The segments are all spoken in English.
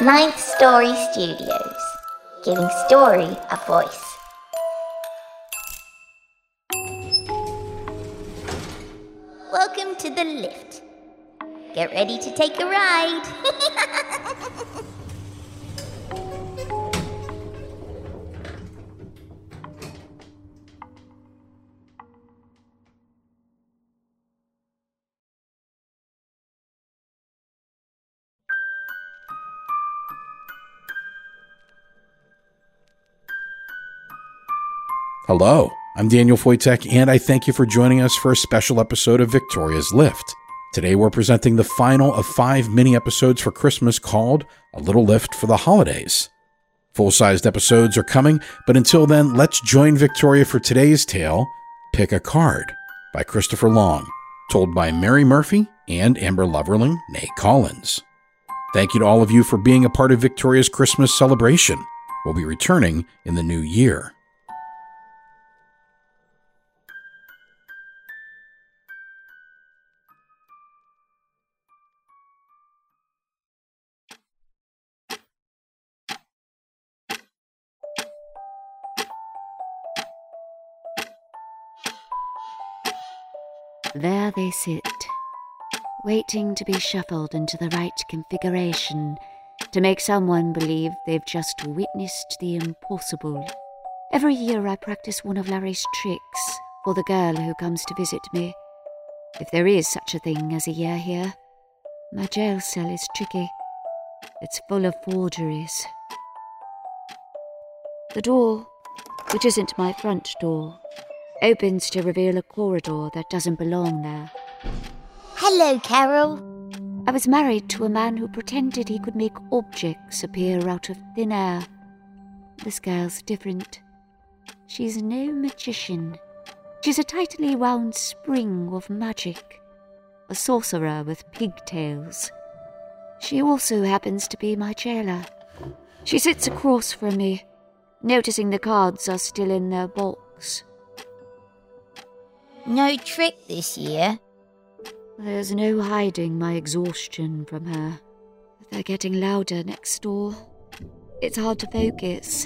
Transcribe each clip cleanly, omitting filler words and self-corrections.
Ninth Story Studios, giving story a voice. Welcome to the lift. Get ready to take a ride. Hello, I'm Daniel Foytek, and I thank you for joining us for a special episode of Victoria's Lift. Today we're presenting the final of 5 mini-episodes for Christmas called A Little Lift for the Holidays. Full-sized episodes are coming, but until then, let's join Victoria for today's tale, Pick a Card, by Christopher Long, told by Mary Murphy and Amber Loverling, née Collins. Thank you to all of you for being a part of Victoria's Christmas celebration. We'll be returning in the new year. There they sit, waiting to be shuffled into the right configuration to make someone believe they've just witnessed the impossible. Every year I practice one of Larry's tricks for the girl who comes to visit me. If there is such a thing as a year here, my jail cell is tricky. It's full of forgeries. The door, which isn't my front door, opens to reveal a corridor that doesn't belong there. Hello, Carol. I was married to a man who pretended he could make objects appear out of thin air. This girl's different. She's no magician. She's a tightly wound spring of magic, a sorcerer with pigtails. She also happens to be my jailer. She sits across from me, noticing the cards are still in their box. No trick this year. There's no hiding my exhaustion from her. They're getting louder next door. It's hard to focus.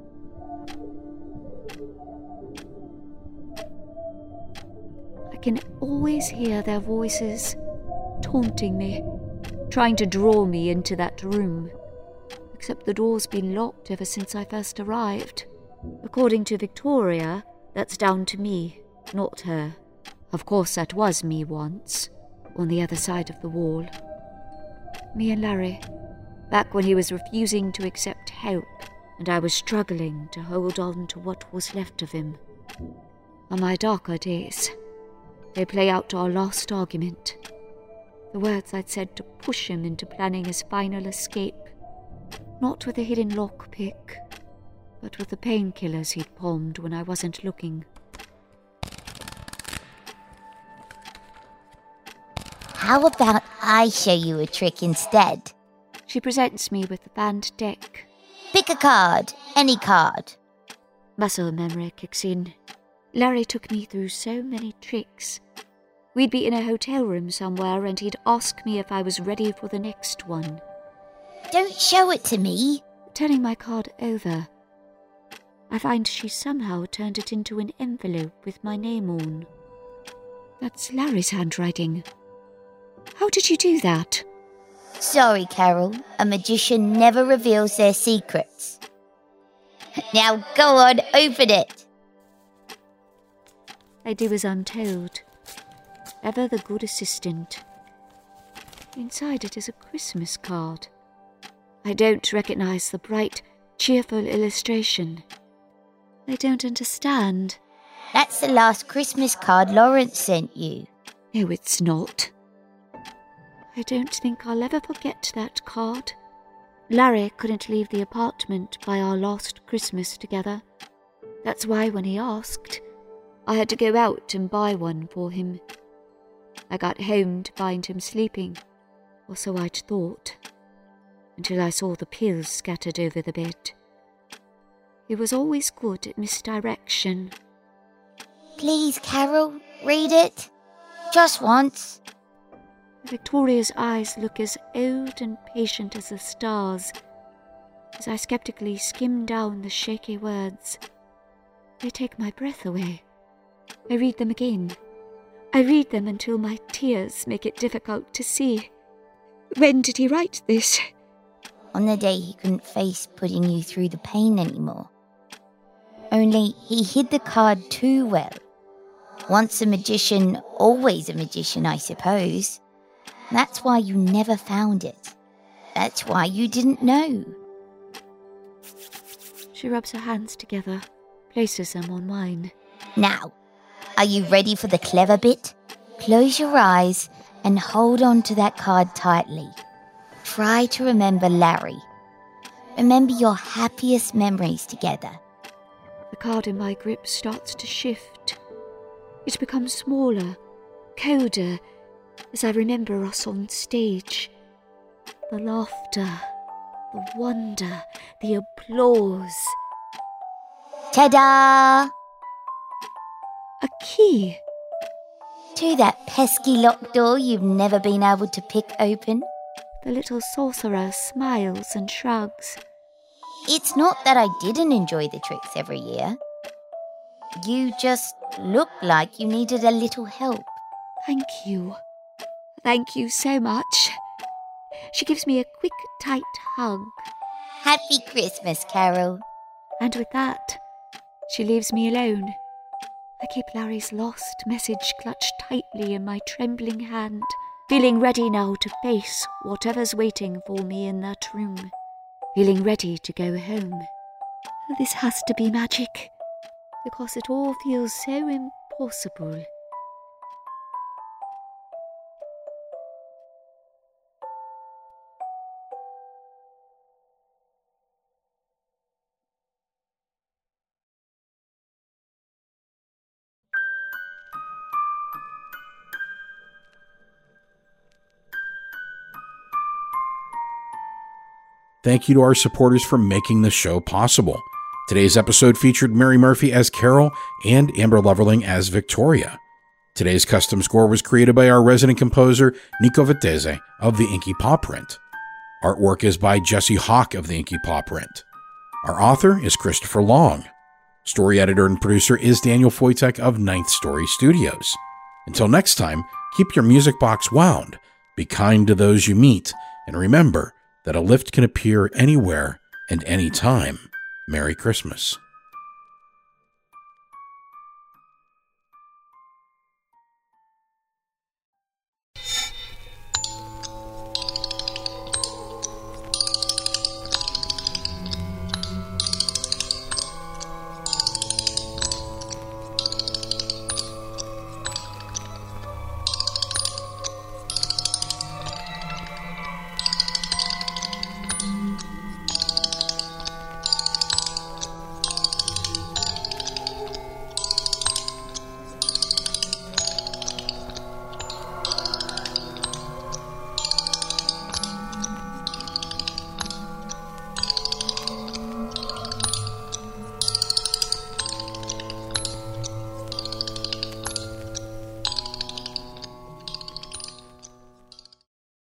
I can always hear their voices, taunting me, trying to draw me into that room. Except the door's been locked ever since I first arrived. According to Victoria, that's down to me, not her. Of course, that was me once, on the other side of the wall. Me and Larry, back when he was refusing to accept help, and I was struggling to hold on to what was left of him. On my darker days, they play out our last argument. The words I'd said to push him into planning his final escape, not with a hidden lockpick, but with the painkillers he'd palmed when I wasn't looking. How about I show you a trick instead? She presents me with the banned deck. Pick a card, any card. Muscle memory kicks in. Larry took me through so many tricks. We'd be in a hotel room somewhere and he'd ask me if I was ready for the next one. Don't show it to me. Turning my card over, I find she somehow turned it into an envelope with my name on. That's Larry's handwriting. How did you do that? Sorry, Carol. A magician never reveals their secrets. Now go on, open it. I do as I'm told. Ever the good assistant. Inside it is a Christmas card. I don't recognize the bright, cheerful illustration. I don't understand. That's the last Christmas card Lawrence sent you. No, it's not. I don't think I'll ever forget that card. Larry couldn't leave the apartment by our last Christmas together. That's why when he asked, I had to go out and buy one for him. I got home to find him sleeping, or so I'd thought, until I saw the pills scattered over the bed. He was always good at misdirection. Please, Carol, read it. Just once. A Victoria's eyes look as old and patient as the stars. As I skeptically skim down the shaky words, they take my breath away. I read them again. I read them until my tears make it difficult to see. When did he write this? On the day he couldn't face putting you through the pain anymore. Only he hid the card too well. Once a magician, always a magician, I suppose. That's why you never found it. That's why you didn't know. She rubs her hands together, places them on mine. Now, are you ready for the clever bit? Close your eyes and hold on to that card tightly. Try to remember Larry. Remember your happiest memories together. The card in my grip starts to shift. It becomes smaller, colder, as I remember us on stage. The laughter, the wonder, the applause. Ta-da! A key. To that pesky locked door you've never been able to pick open. The little sorcerer smiles and shrugs. It's not that I didn't enjoy the tricks every year. You just looked like you needed a little help. Thank you. Thank you so much. She gives me a quick, tight hug. Happy Christmas, Carol. And with that, she leaves me alone. I keep Larry's lost message clutched tightly in my trembling hand, feeling ready now to face whatever's waiting for me in that room. Feeling ready to go home. This has to be magic, because it all feels so impossible. Thank you to our supporters for making the show possible. Today's episode featured Mary Murphy as Carol and Amber Loverling as Victoria. Today's custom score was created by our resident composer, Nico Vettese of the Inky Paw Print. Artwork is by Jesse Hawk of the Inky Paw Print. Our author is Christopher Long. Story editor and producer is Daniel Foytek of Ninth Story Studios. Until next time, keep your music box wound, be kind to those you meet, and remember that a lift can appear anywhere and anytime. Merry Christmas.